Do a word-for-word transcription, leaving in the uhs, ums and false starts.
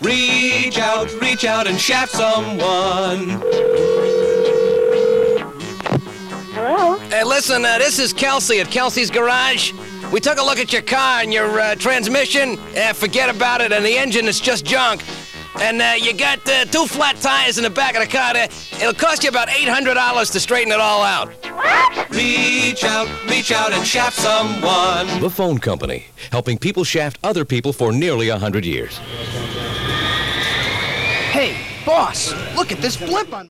Reach out, reach out and shaft someone. Hello? Hey, listen, uh, this is Kelsey at Kelsey's Garage. We took a look at your car and your uh, transmission. Uh, forget about it, and the engine is just junk. And uh, you got uh, two flat tires in the back of the car there. It'll cost you about eight hundred dollars to straighten it all out. What? Reach out, reach out and shaft someone. The Phone Company, helping people shaft other people for nearly a hundred years. Hey, boss, look at this blip on...